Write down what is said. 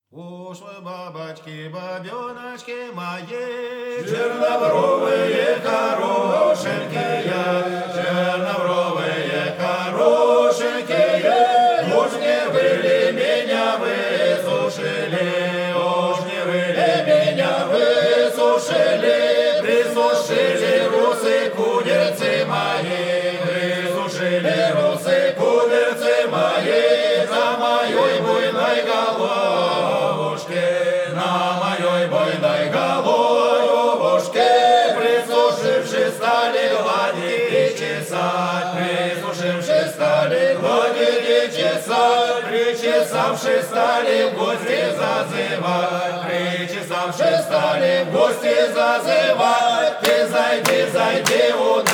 Уж вы, бабочки, бабеночки мои, чернобровые, хорошенькие, чернобровые, хорошенькие, уж не вы ли меня высушили, уж не вы ли меня высушили, присушили русы кудерцы мои, присушили русы кудерцы мои, за моей буйной головушке, на моей буйной головушке, присушивши стали гладить и чесать, присушивши стали гладить и чесать, причесавши стали в гости зазывать, причесавши стали в гости зазывать, ты зайди, зайди у